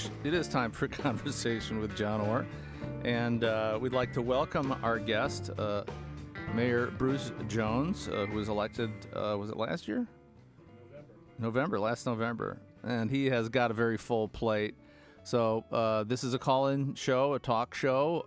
It is time for Conversation with John Orr, and we'd like to welcome our guest, Mayor Bruce Jones, who was elected, was it last year? Last November. And he has got a very full plate. So this is a call-in show, a talk show,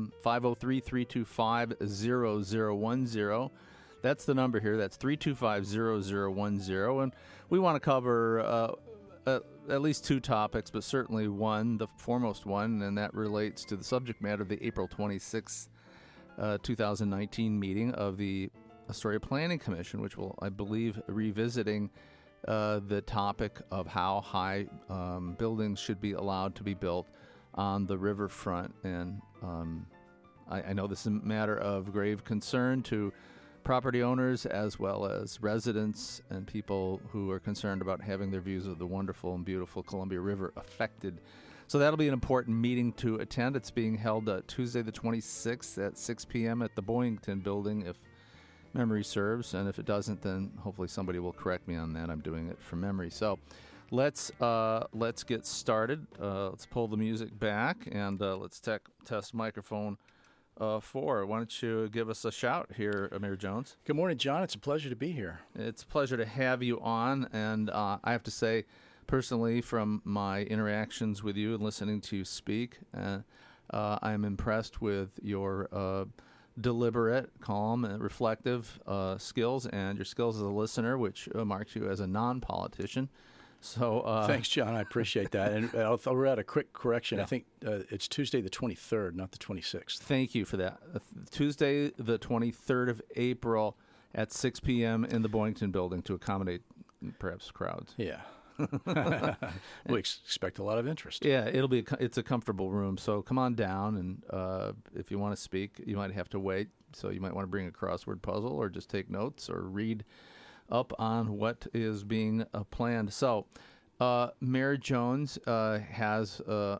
503-325-0010. That's the number here. That's 325-0010. And we want to cover at least two topics, but certainly one, the foremost one, and that relates to the subject matter of the April 26th, 2019 meeting of the Astoria Planning Commission, which will, I believe, revisiting the topic of how high buildings should be allowed to be built on the riverfront. And I know this is a matter of grave concern to property owners as well as residents and people who are concerned about having their views of the wonderful and beautiful Columbia River affected. So that'll be an important meeting to attend. It's being held Tuesday the 26th at 6 p.m. at the Boyington Building, if memory serves. And if it doesn't, then hopefully somebody will correct me on that. I'm doing it from memory. So let's get started. Let's pull the music back and let's test microphone 4. Why don't you give us a shout here, Mayor Jones? Good morning, John. It's a pleasure to be here. It's a pleasure to have you on, and I have to say, personally, from my interactions with you and listening to you speak, I'm impressed with your deliberate, calm, and reflective skills, and your skills as a listener, which marks you as a non-politician. So thanks, John. I appreciate that. And I'll throw out a quick correction. Yeah. I think it's Tuesday the 23rd, not the 26th. Thank you for that. Tuesday the 23rd of April at 6 p.m. in the Boyington Building to accommodate perhaps crowds. Yeah. We expect a lot of interest. Yeah, it's a comfortable room. So come on down, and if you want to speak, you might have to wait. So you might want to bring a crossword puzzle or just take notes or read up on what is being planned. So, Mayor Jones has a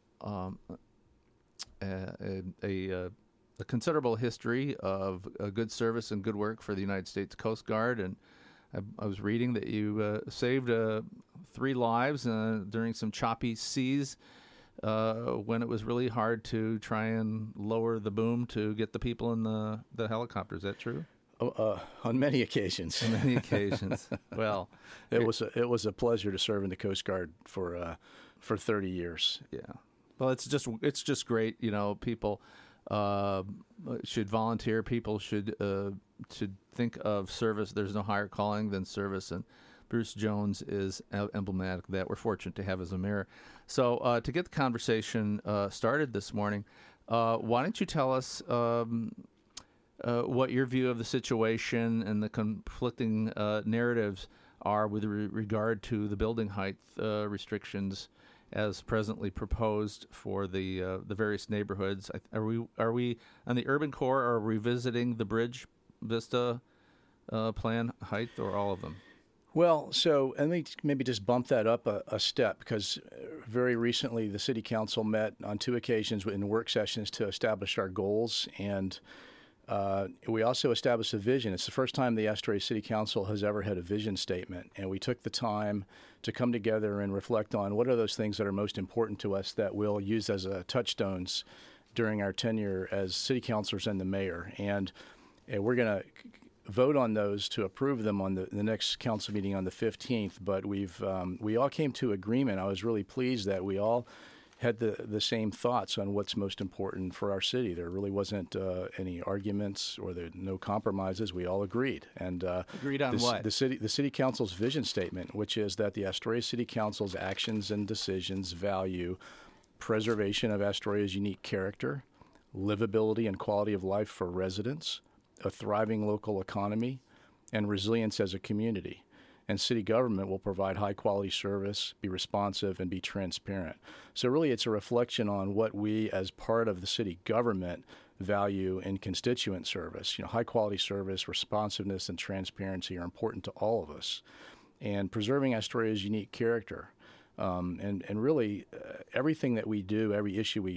considerable history of good service and good work for the United States Coast Guard, and I was reading that you saved 3 lives during some choppy seas when it was really hard to try and lower the boom to get the people in the helicopter. Is that true? On many occasions. On many occasions. Well, it was a pleasure to serve in the Coast Guard for 30 years. Yeah. Well, it's just great. You know, people should volunteer. People should think of service. There's no higher calling than service, and Bruce Jones is emblematic of that. We're fortunate to have as a mayor. So to get the conversation started this morning, why don't you tell us what your view of the situation and the conflicting narratives are with regard to the building height restrictions as presently proposed for the various neighborhoods. Are we on the urban core, or are we revisiting the Bridge Vista plan height, or all of them? Well, so let me maybe just bump that up a step, because very recently the City Council met on 2 occasions in work sessions to establish our goals, and we also established a vision. It's the first time the Astoria City Council has ever had a vision statement, and we took the time to come together and reflect on what are those things that are most important to us that we'll use as touchstones during our tenure as city councilors and the mayor. And we're going to vote on those to approve them on the next council meeting on the 15th. But we all came to agreement. I was really pleased that we all had the same thoughts on what's most important for our city. There really wasn't any arguments or no compromises. We all agreed. And agreed on what? The city council's vision statement, which is that the Astoria City Council's actions and decisions value preservation of Astoria's unique character, livability and quality of life for residents, a thriving local economy, and resilience as a community. And city government will provide high-quality service, be responsive, and be transparent. So really it's a reflection on what we, as part of the city government, value in constituent service. You know, high-quality service, responsiveness, and transparency are important to all of us. And preserving Astoria's unique character. And really everything that we do, every issue we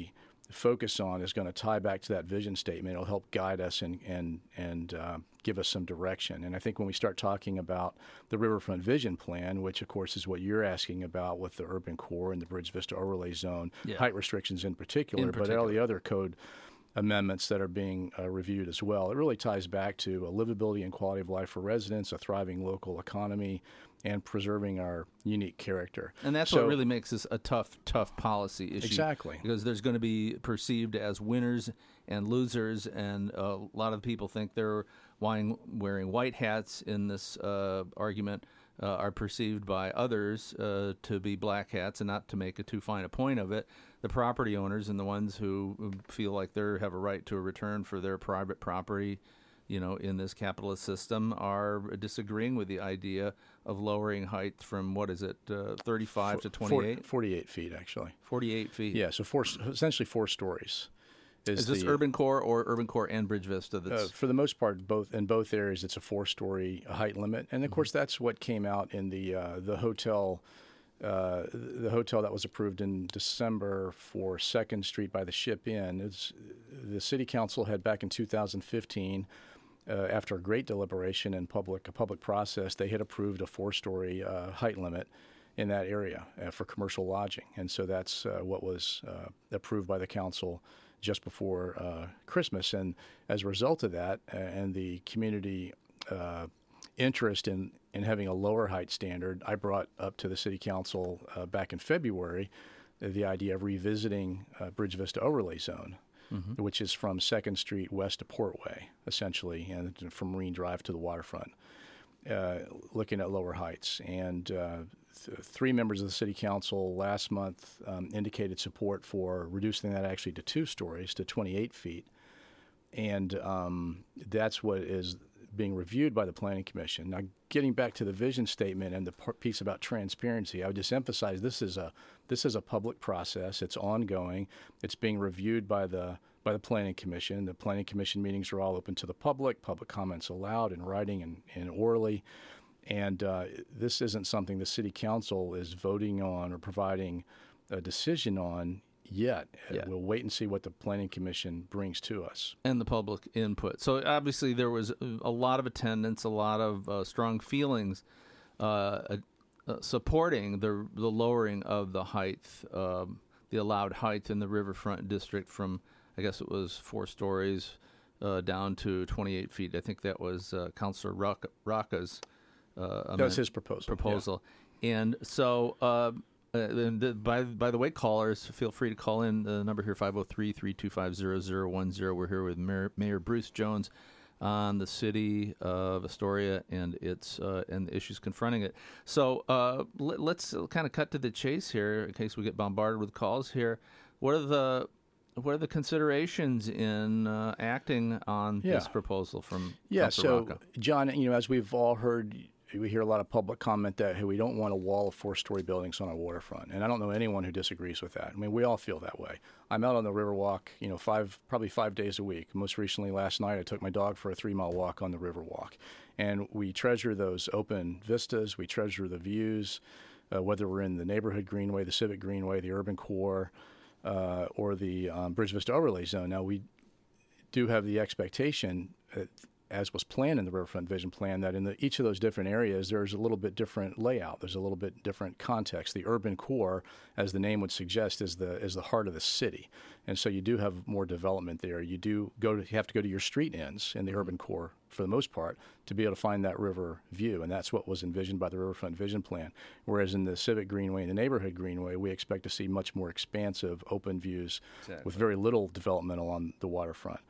focus on is going to tie back to that vision statement. It'll help guide us and give us some direction. And I think when we start talking about the Riverfront Vision Plan, which of course is what you're asking about with the urban core and the Bridge Vista Overlay Zone, height restrictions in particular, but all the other code amendments that are being reviewed as well. It really ties back to a livability and quality of life for residents, a thriving local economy, and preserving our unique character. And that's what really makes this a tough policy issue. Exactly. Because there's going to be perceived as winners and losers, and a lot of people think they're wearing white hats in this argument are perceived by others to be black hats, and not to make too fine a point of it. The property owners and the ones who feel like they have a right to a return for their private property, in this capitalist system, are disagreeing with the idea of lowering height from, 35 to 28? 48 feet, actually. 48 feet. Yeah, so essentially 4 stories. Is this urban core or urban core and Bridge Vista? For the most part, in both areas, it's a 4-story height limit, and of course that's what came out in the hotel. The hotel that was approved in December for 2nd Street by the Ship Inn. The City Council had back in 2015, after a great deliberation and a public process, they had approved a 4-story height limit in that area for commercial lodging, and so that's what was approved by the council just before Christmas. And as a result of that, and the community interest in having a lower height standard, I brought up to the City Council back in February the idea of revisiting Bridge Vista Overlay Zone, which is from 2nd Street west to Portway, essentially, and from Marine Drive to the waterfront, looking at lower heights. And 3 members of the City Council last month indicated support for reducing that actually to 2 stories, to 28 feet. And that's what is being reviewed by the Planning Commission. Now, getting back to the vision statement and the piece about transparency, I would just emphasize this is a public process. It's ongoing. It's being reviewed by the Planning Commission. The Planning Commission meetings are all open to the public. Public comments allowed in writing and orally. And this isn't something the City Council is voting on or providing a decision on yet. We'll wait and see what the Planning Commission brings to us. And the public input. So obviously there was a lot of attendance, a lot of strong feelings supporting the lowering of the height, the allowed height in the Riverfront District from, I guess it was 4 stories down to 28 feet. I think that was Councilor Rocca's that was his proposal. Yeah. And so... by the way, callers, feel free to call in. The number here, 503-325-0010. We're here with Mayor Bruce Jones on the city of Astoria and and the issues confronting it. So let's kind of cut to the chase here in case we get bombarded with calls here. What are the considerations in acting on this proposal from Councilor Rocca? John, as we've all heard, we hear a lot of public comment that, hey, we don't want a wall of 4-story buildings on our waterfront. And I don't know anyone who disagrees with that. I mean, we all feel that way. I'm out on the Riverwalk, probably 5 days a week. Most recently last night, I took my dog for a 3-mile walk on the Riverwalk. And we treasure those open vistas. We treasure the views, whether we're in the neighborhood greenway, the civic greenway, the urban core, or the Bridge Vista Overlay Zone. Now, we do have the expectation as was planned in the Riverfront Vision Plan, that in each of those different areas, there's a little bit different layout. There's a little bit different context. The urban core, as the name would suggest, is the heart of the city, and so you do have more development there. You have to go to your street ends in the urban core for the most part to be able to find that river view, and that's what was envisioned by the Riverfront Vision Plan. Whereas in the civic greenway and the neighborhood greenway, we expect to see much more expansive, open views with very little development along the waterfront.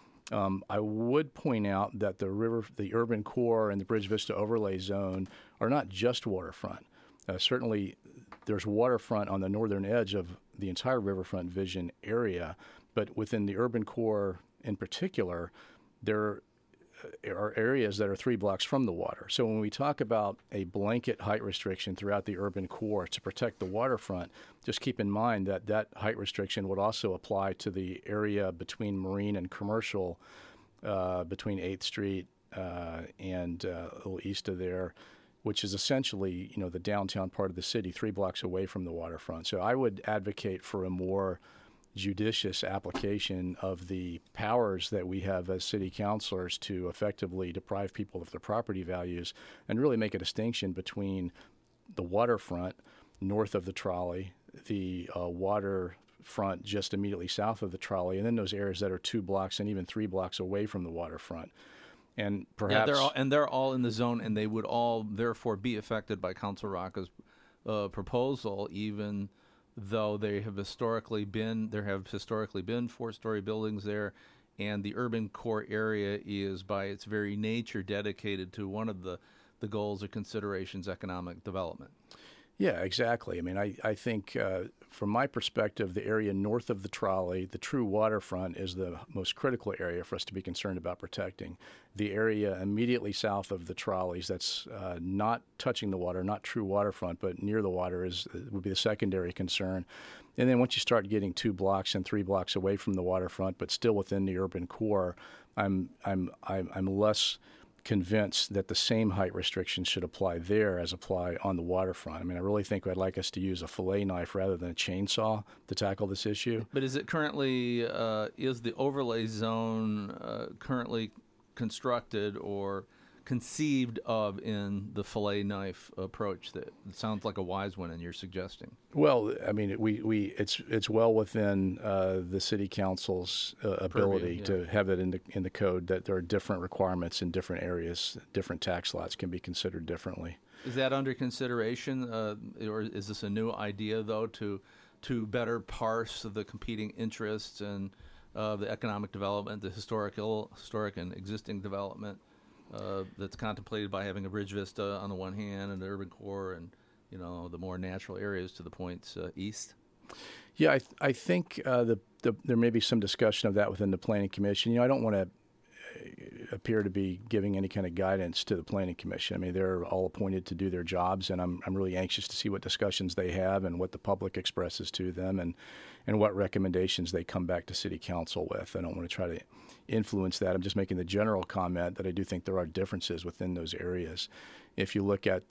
I would point out that the urban core and the Bridge Vista Overlay Zone are not just waterfront. Certainly, there's waterfront on the northern edge of the entire Riverfront Vision area, but within the urban core in particular, there are areas that are 3 blocks from the water. So when we talk about a blanket height restriction throughout the urban core to protect the waterfront, just keep in mind that height restriction would also apply to the area between Marine and Commercial, between 8th Street and a little east of there, which is essentially, the downtown part of the city, 3 blocks away from the waterfront. So I would advocate for a more judicious application of the powers that we have as city councilors to effectively deprive people of their property values and really make a distinction between the waterfront north of the trolley, the waterfront just immediately south of the trolley, and then those areas that are 2 blocks and even 3 blocks away from the waterfront. And perhaps they're all in the zone, and they would all therefore be affected by Council Rocca's proposal, even though there have historically been 4-story buildings there, and the urban core area is by its very nature dedicated to one of the goals or considerations, economic development. Yeah, exactly. I mean, I think from my perspective, the area north of the trolley, the true waterfront, is the most critical area for us to be concerned about protecting. The area immediately south of the trolleys that's not touching the water, not true waterfront, but near the water would be the secondary concern. And then once you start getting 2 blocks and 3 blocks away from the waterfront, but still within the urban core, I'm less convinced that the same height restrictions should apply there as apply on the waterfront. I mean, I really think I'd like us to use a fillet knife rather than a chainsaw to tackle this issue. But is it currently, is the overlay zone currently constructed or conceived of in the fillet knife approach? That sounds like a wise one, and you're suggesting. Well, I mean, it's well within the city council's ability to have it in the code that there are different requirements in different areas. Different tax lots can be considered differently. Is that under consideration, or is this a new idea though to better parse the competing interests and the economic development, the historic and existing development? That's contemplated by having a bridge vista on the one hand and the urban core and, the more natural areas to the points east? Yeah, I think there may be some discussion of that within the Planning Commission. I don't want to appear to be giving any kind of guidance to the Planning Commission. I mean, they're all appointed to do their jobs, and I'm really anxious to see what discussions they have and what the public expresses to them and what recommendations they come back to City Council with. I don't want to try to influence that. I'm just making the general comment that I do think there are differences within those areas. If you look at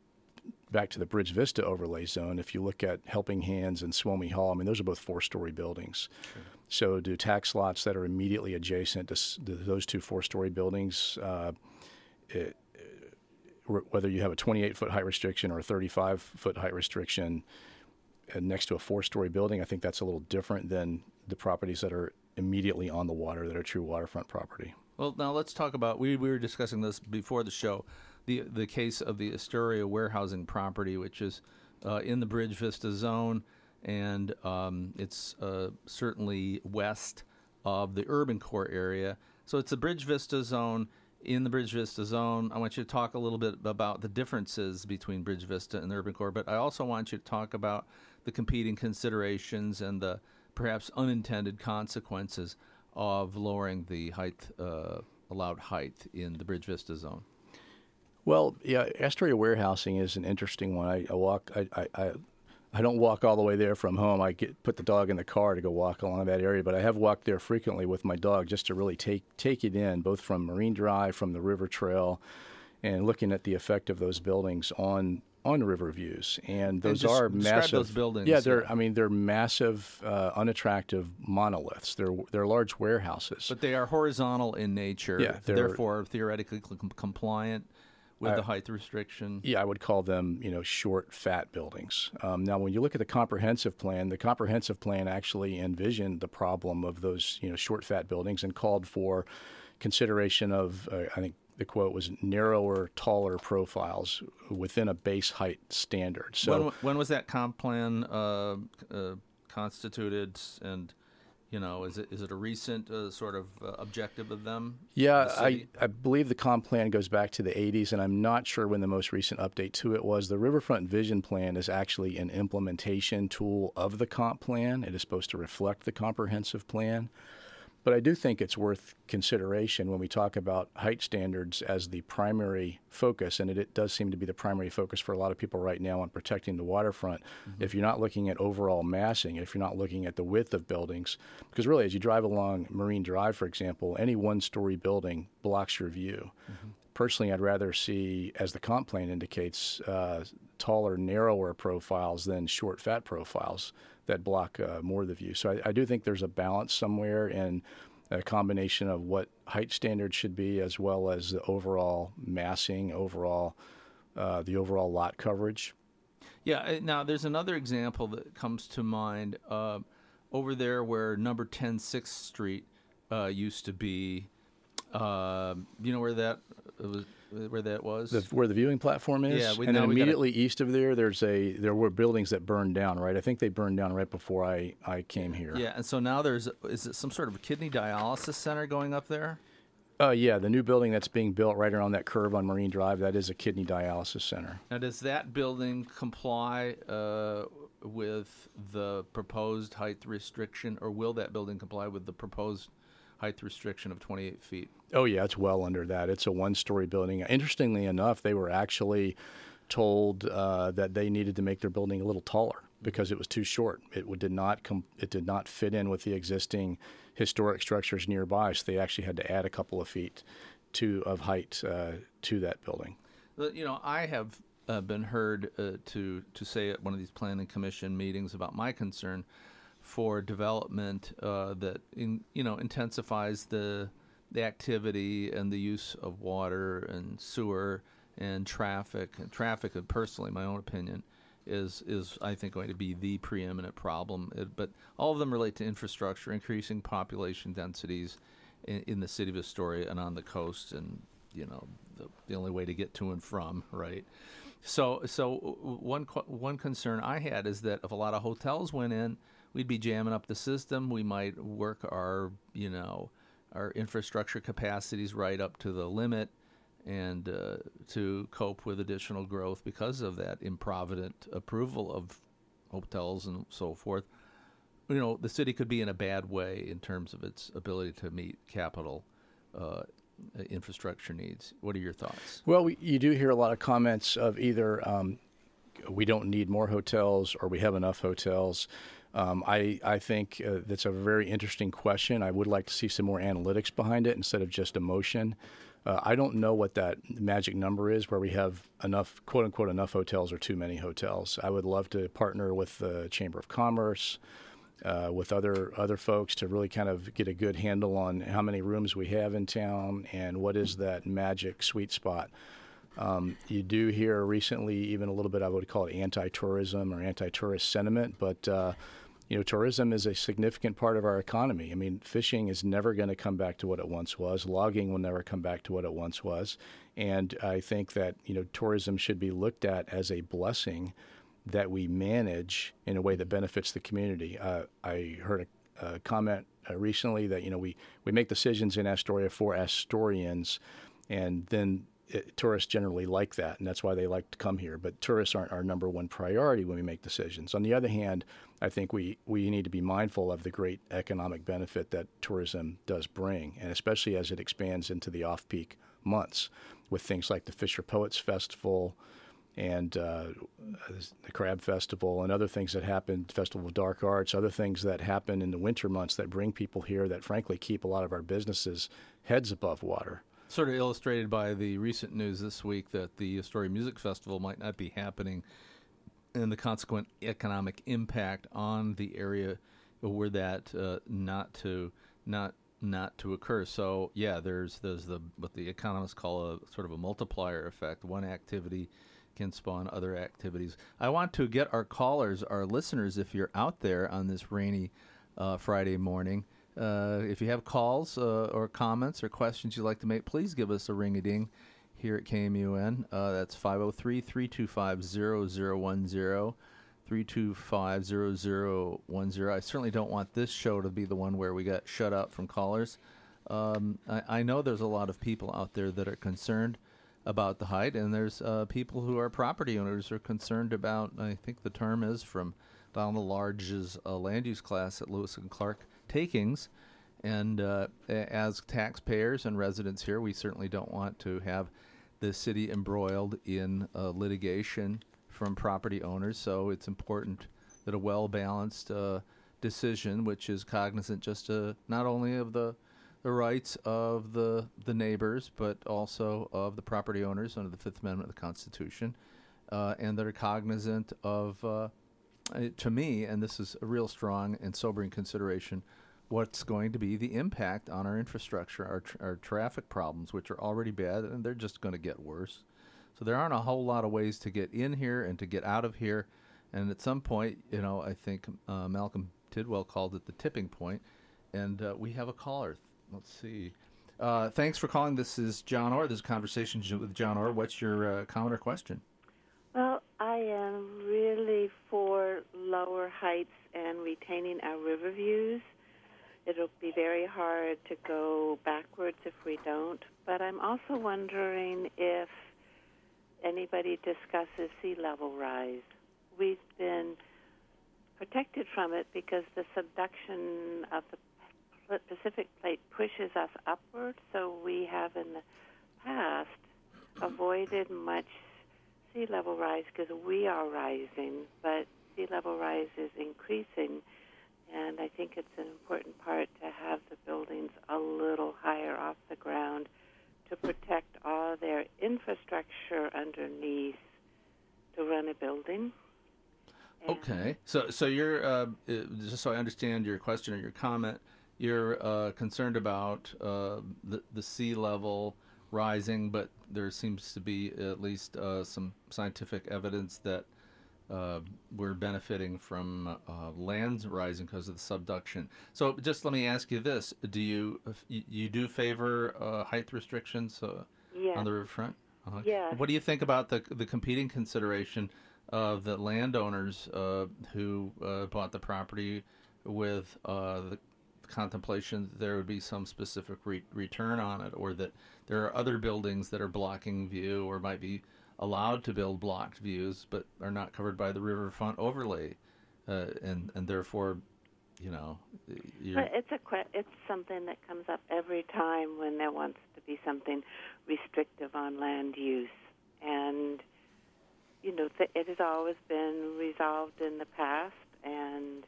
back to the Bridge Vista overlay zone, if you look at Helping Hands and Swomey Hall, I mean, those are both 4-story buildings. Sure. So do tax lots that are immediately adjacent to those 2 4-story buildings, whether you have a 28-foot height restriction or a 35-foot height restriction next to a 4-story building, I think that's a little different than the properties that are immediately on the water that are true waterfront property. Well, now let's talk about, we were discussing this before the show, the case of the Astoria warehousing property, which is in the Bridge Vista zone, and it's certainly west of the urban core area. So it's the Bridge Vista zone. In the Bridge Vista zone, I want you to talk a little bit about the differences between Bridge Vista and the urban core, but I also want you to talk about the competing considerations and the perhaps unintended consequences of lowering the height, allowed height in the Bridge Vista zone. Well, yeah, Astoria warehousing is an interesting one. I don't walk all the way there from home. I put the dog in the car to go walk along that area, but I have walked there frequently with my dog just to really take it in, both from Marine Drive, from the river trail, and looking at the effect of those buildings on river views. And those are massive. Those buildings. Yeah, they're massive, unattractive monoliths. They're large warehouses. But they are horizontal in nature. Yeah, therefore theoretically compliant with the height restriction. Yeah, I would call them, short, fat buildings. Now, when you look at the comprehensive plan actually envisioned the problem of those, short, fat buildings and called for consideration of, I think the quote was, narrower, taller profiles within a base height standard. So when was that comp plan constituted, and is it a recent sort of objective of them? Yeah, I believe the comp plan goes back to the 80s, and I'm not sure when the most recent update to it was. The Riverfront Vision Plan is actually an implementation tool of the comp plan. It is supposed to reflect the comprehensive plan. But I do think it's worth consideration when we talk about height standards as the primary focus, and it does seem to be the primary focus for a lot of people right now on protecting the waterfront. Mm-hmm. If you're not looking at overall massing, if you're not looking at the width of buildings, because really as you drive along Marine Drive, for example, any 1-story building blocks your view. Mm-hmm. personally, I'd rather see, as the comp plan indicates, taller, narrower profiles than short, fat profiles that block more of the view. So I do think there's a balance somewhere in a combination of what height standards should be, as well as the overall massing, the overall lot coverage. Yeah. Now, there's another example that comes to mind over there where number 10 6th Street used to be. You know where that was? Where that was? Where the viewing platform is? Yeah. And then immediately east of there were buildings that burned down, right? I think they burned down right before I came here. Yeah, and so now is it some sort of a kidney dialysis center going up there? Yeah, the new building that's being built right around that curve on Marine Drive, that is a kidney dialysis center. Now, does that building comply with the proposed height restriction, or will that building comply with the proposed height restriction of 28 feet? Oh, yeah, it's well under that. It's a one-story building. Interestingly enough, they were actually told that they needed to make their building a little taller because it was too short. It did not fit in with the existing historic structures nearby, so they actually had to add a couple of feet of height to that building. You know, I have been heard to say at one of these planning commission meetings about my concern for development that intensifies the activity and the use of water and sewer and traffic. And traffic, personally, my own opinion, is I think going to be the preeminent problem. But all of them relate to infrastructure, increasing population densities in the city of Astoria and on the coast, and the only way to get to and from, right? So one concern I had is that if a lot of hotels went in, we'd be jamming up the system. We might work our infrastructure capacities right up to the limit, and to cope with additional growth because of that improvident approval of hotels and so forth. The city could be in a bad way in terms of its ability to meet capital infrastructure needs. What are your thoughts? Well, you do hear a lot of comments of either we don't need more hotels or we have enough hotels. I think that's a very interesting question. I would like to see some more analytics behind it instead of just emotion. I don't know what that magic number is where we have enough, quote unquote, enough hotels or too many hotels. I would love to partner with the Chamber of Commerce, with other folks to really kind of get a good handle on how many rooms we have in town and what is that magic sweet spot. You do hear recently even a little bit, I would call it anti-tourism or anti-tourist sentiment, but tourism is a significant part of our economy. I mean, fishing is never going to come back to what it once was. Logging will never come back to what it once was. And I think that, tourism should be looked at as a blessing that we manage in a way that benefits the community. I heard a comment recently that, we make decisions in Astoria for Astorians, and then tourists generally like that, and that's why they like to come here. But tourists aren't our number one priority when we make decisions. On the other hand, I think we need to be mindful of the great economic benefit that tourism does bring, and especially as it expands into the off-peak months with things like the Fisher Poets Festival and the Crab Festival and other things that happen, Festival of Dark Arts, other things that happen in the winter months that bring people here that frankly keep a lot of our businesses heads above water. Sort of illustrated by the recent news this week that the Astoria Music Festival might not be happening, and the consequent economic impact on the area were that not to occur. So yeah, there's what the economists call a sort of a multiplier effect. One activity can spawn other activities. I want to get our callers, our listeners, if you're out there on this rainy Friday morning. If you have calls or comments or questions you'd like to make, please give us a ring-a-ding here at KMUN. That's 503-325-0010, 325-0010. I certainly don't want this show to be the one where we get shut out from callers. I know there's a lot of people out there that are concerned about the height, and there's people who are property owners who are concerned about, I think the term is from Donald Large's land use class at Lewis and Clark, takings. And as taxpayers and residents here, we certainly don't want to have the city embroiled in litigation from property owners. So it's important that a well-balanced decision, which is cognizant just not only of the the rights of the neighbors, but also of the property owners under the Fifth Amendment of the Constitution, and that are cognizant of, to me, and this is a real strong and sobering consideration, what's going to be the impact on our infrastructure, our traffic problems, which are already bad, and they're just going to get worse. So there aren't a whole lot of ways to get in here and to get out of here. And at some point, I think Malcolm Tidwell called it the tipping point. And we have a caller. Let's see. Thanks for calling. This is John Orr. This is Conversations with John Orr. What's your comment or question? Well, I am really for lower heights and retaining our river views. It'll be very hard to go backwards if we don't. But I'm also wondering if anybody discusses sea level rise. We've been protected from it because the subduction of the Pacific Plate pushes us upward, so we have in the past avoided much sea level rise because we are rising, but sea level rise is increasing, and I think it's an important part to have the buildings a little higher off the ground to protect all their infrastructure underneath to run a building. Okay, so you're just so I understand your question or your comment, you're concerned about the sea level rising, but there seems to be at least some scientific evidence that we're benefiting from lands rising because of the subduction. So just let me ask you this: do you do favor height restrictions on the riverfront? Yeah. What do you think about the competing consideration of the landowners who bought the property with the contemplation that there would be some specific return on it, or that there are other buildings that are blocking view or might be allowed to build blocked views but are not covered by the riverfront overlay, and therefore, it's something that comes up every time when there wants to be something restrictive on land use, and it has always been resolved in the past, and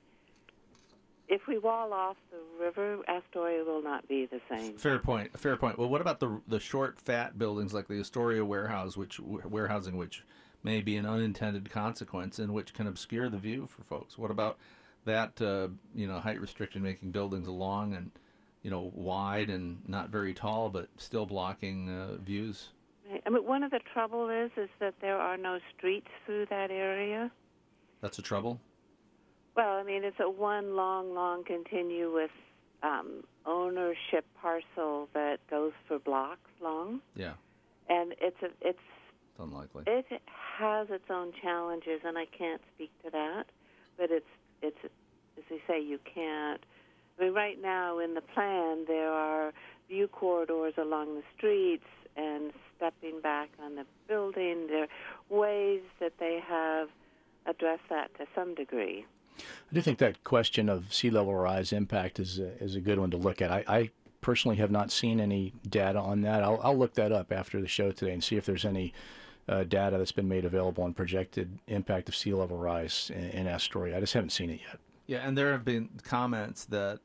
if we wall off the river, Astoria will not be the same. Fair point. Well, what about the short, fat buildings like the Astoria warehousing, which may be an unintended consequence and which can obscure the view for folks? What about that, height restriction making buildings long and, wide and not very tall, but still blocking views? I mean, one of the trouble is that there are no streets through that area. That's a trouble? Well, I mean, it's a one long, continuous ownership parcel that goes for blocks long. Yeah. And it's unlikely. It has its own challenges, and I can't speak to that. But it's as they say, you can't. I mean, right now in the plan, there are view corridors along the streets and stepping back on the building. There are ways that they have addressed that to some degree. I do think that question of sea level rise impact is a good one to look at. I personally have not seen any data on that. I'll look that up after the show today and see if there's any data that's been made available on projected impact of sea level rise in Astoria. I just haven't seen it yet. Yeah, and there have been comments that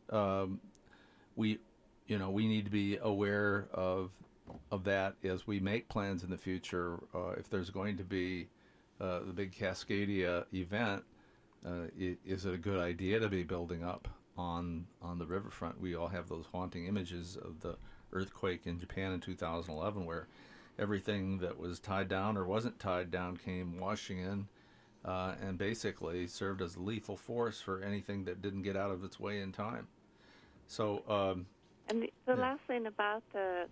we need to be aware of that as we make plans in the future. If there's going to be the big Cascadia event, is it a good idea to be building up on the riverfront? We all have those haunting images of the earthquake in Japan in 2011 where everything that was tied down or wasn't tied down came washing in and basically served as a lethal force for anything that didn't get out of its way in time. So, and the last thing about the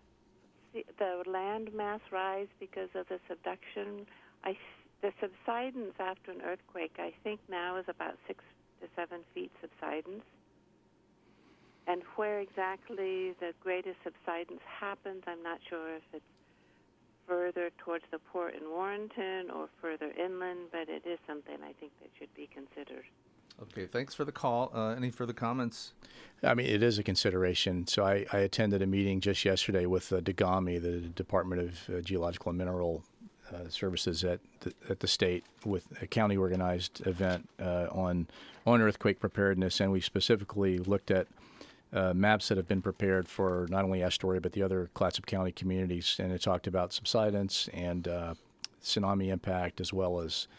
land mass rise because of the subduction, the subsidence after an earthquake, I think now is about 6 to 7 feet subsidence. And where exactly the greatest subsidence happens, I'm not sure if it's further towards the port in Warrenton or further inland, but it is something I think that should be considered. Okay, thanks for the call. Any further comments? I mean, it is a consideration. So I attended a meeting just yesterday with DGAMI, the Department of Geological and Mineral Services at the state, with a county-organized event on earthquake preparedness, and we specifically looked at maps that have been prepared for not only Astoria but the other Clatsop County communities, and it talked about subsidence and tsunami impact as well as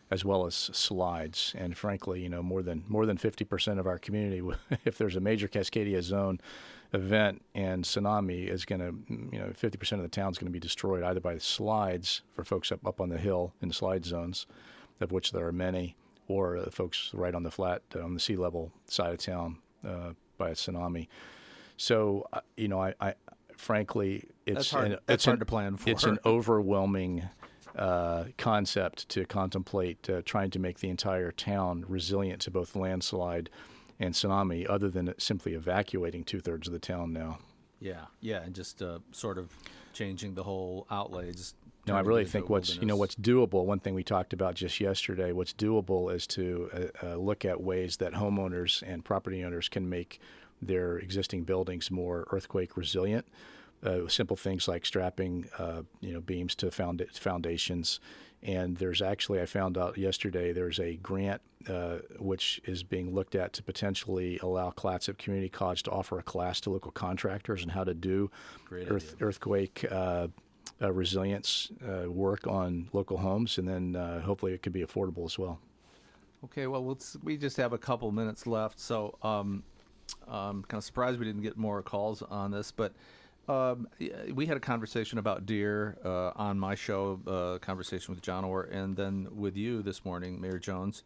slides. And frankly, more than 50% of our community, if there's a major Cascadia zone event and tsunami, is going to 50% of the town is going to be destroyed either by the slides for folks up on the hill in the slide zones, of which there are many, or folks right on the flat on the sea level side of town by a tsunami. So I frankly, it's hard to plan for. It's an overwhelming concept to contemplate trying to make the entire town resilient to both landslide and tsunami, other than simply evacuating 2/3 of the town now. Yeah, and just sort of changing the whole outlays. No, I really think what's doable. One thing we talked about just yesterday. What's doable is to look at ways that homeowners and property owners can make their existing buildings more earthquake resilient. Simple things like strapping, beams to foundations. And there's actually, I found out yesterday, there's a grant which is being looked at to potentially allow Clatsop Community College to offer a class to local contractors on how to do earthquake resilience work on local homes, and then hopefully it could be affordable as well. Okay, well, we just have a couple minutes left, so I'm kind of surprised we didn't get more calls on this, but we had a conversation about deer on my show, conversation with John Orr, and then with you this morning, Mayor Jones,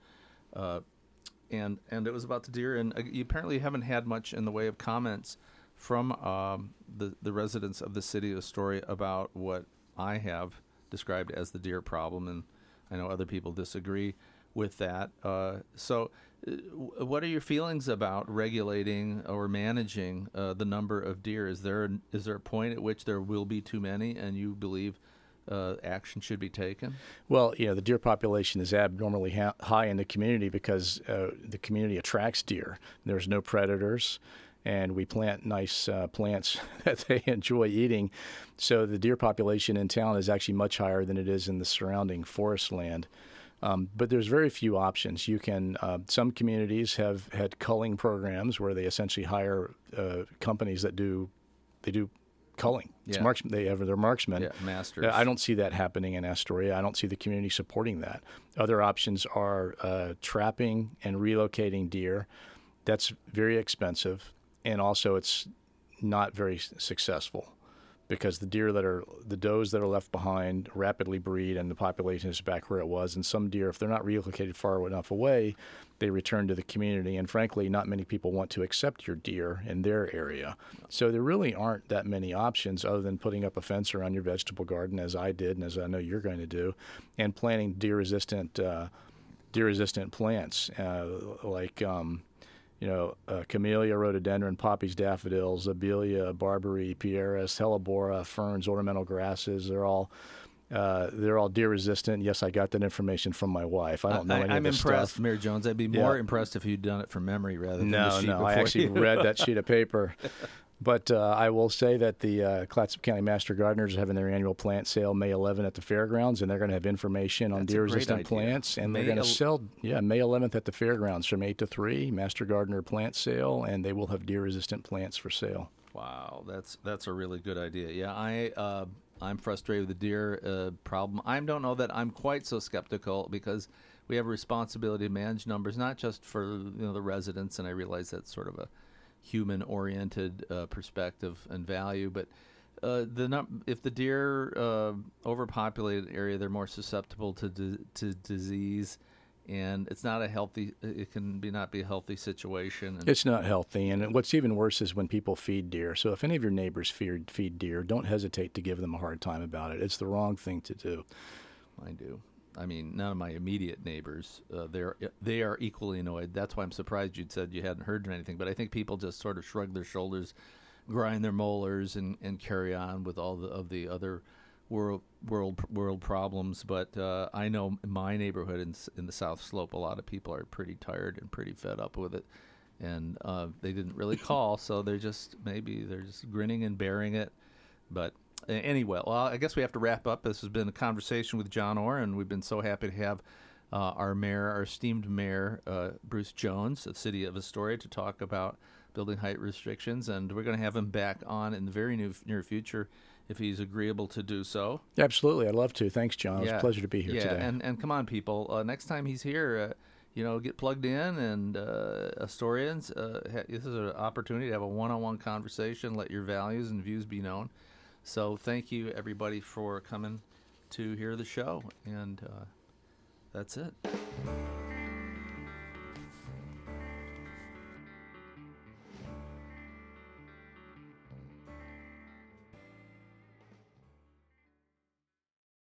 and it was about the deer, and you apparently haven't had much in the way of comments from the residents of the city of Astoria about what I have described as the deer problem, and I know other people disagree with that. So what are your feelings about regulating or managing the number of deer? Is there a point at which there will be too many, and you believe action should be taken? Well, the deer population is abnormally high in the community because the community attracts deer. There's no predators, and we plant nice plants that they enjoy eating. So the deer population in town is actually much higher than it is in the surrounding forest land. But there's very few options. You can. Some communities have had culling programs where they essentially hire companies that do culling. Yeah. They're marksmen. Yeah, masters. I don't see that happening in Astoria. I don't see the community supporting that. Other options are trapping and relocating deer. That's very expensive, and also it's not very successful, because the does that are left behind rapidly breed and the population is back where it was. And some deer, if they're not relocated far enough away, they return to the community. And frankly, not many people want to accept your deer in their area. So there really aren't that many options other than putting up a fence around your vegetable garden, as I did and as I know you're going to do, and planting deer-resistant plants like camellia, rhododendron, poppies, daffodils, abelia, barberry, pieris, hellebora, ferns, ornamental grasses. They're all deer resistant. Yes, I got that information from my wife. I don't know any of this I'm impressed, stuff. Mayor Jones. I'd be more impressed if you'd done it from memory rather than the sheet No, I actually read that sheet of paper. But I will say that the Clatsop County Master Gardeners are having their annual plant sale May 11 at the fairgrounds, and they're going to have information on deer-resistant plants. And they're going to sell, May 11th at the fairgrounds from 8 to 3, Master Gardener plant sale, and they will have deer-resistant plants for sale. Wow, that's a really good idea. Yeah, I'm frustrated with the deer problem. I don't know that I'm quite so skeptical, because we have a responsibility to manage numbers, not just for the residents, and I realize that's sort of a human-oriented perspective and value, but if the deer overpopulated area, they're more susceptible to disease, and it's not it can not be a healthy situation. It's not healthy, and what's even worse is when people feed deer. So if any of your neighbors feed deer, don't hesitate to give them a hard time about it. It's the wrong thing to do. I do. I mean, none of my immediate neighbors, they are equally annoyed. That's why I'm surprised you'd said you hadn't heard anything. But I think people just sort of shrug their shoulders, grind their molars, and carry on with all of the other world problems. But I know in my neighborhood in the South Slope, a lot of people are pretty tired and pretty fed up with it. And they didn't really call, so they're just grinning and bearing it. But anyway, well, I guess we have to wrap up. This has been a conversation with John Orr, and we've been so happy to have our esteemed mayor, Bruce Jones, of the city of Astoria, to talk about building height restrictions, and we're going to have him back on in the very near future if he's agreeable to do so. Absolutely. I'd love to. Thanks, John. It's a pleasure to be here today. And come on, people. Next time he's here, get plugged in, and Astorians, this is an opportunity to have a one-on-one conversation, let your values and views be known. So thank you, everybody, for coming to hear the show, and that's it.